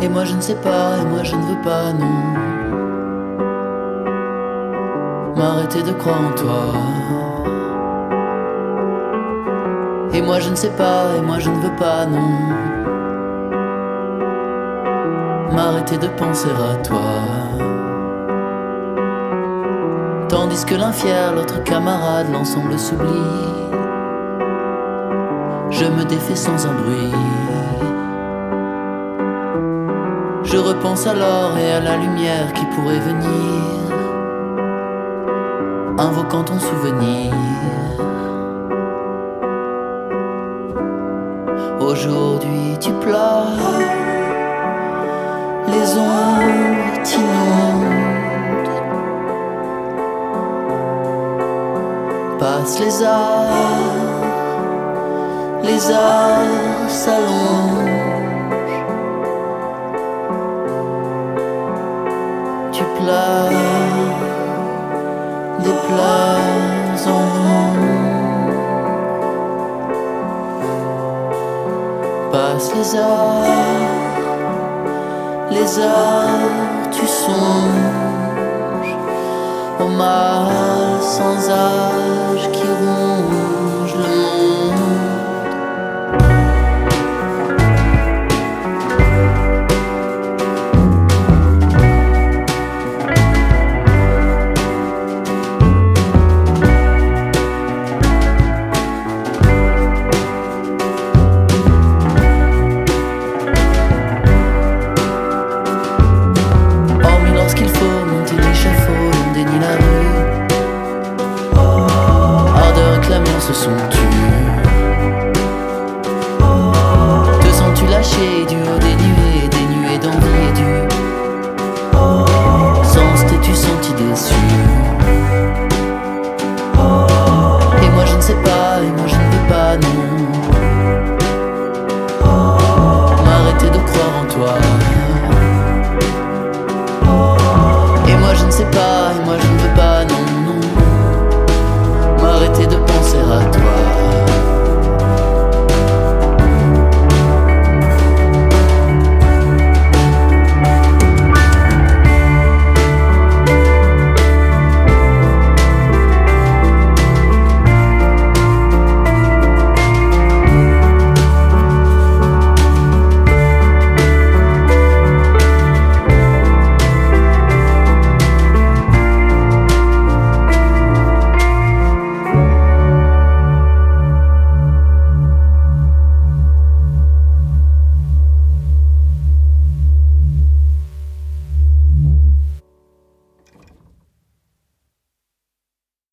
Et moi je ne sais pas, et moi je ne veux pas, non, m'arrêter de croire en toi. Et moi je ne sais pas, et moi je ne veux pas, non, m'arrêter de penser à toi. Tandis que l'un fier, l'autre camarade, l'ensemble s'oublie, je me défais sans un bruit. Je repense à l'or et à la lumière qui pourrait venir, invoquant ton souvenir. Aujourd'hui tu pleures, les ombres t'inondent, passent les heures s'allongent. Tu pleures, des pleurs en vent. Passent les heures, tu songes au mal sans âge qui ronge le monde. Ce son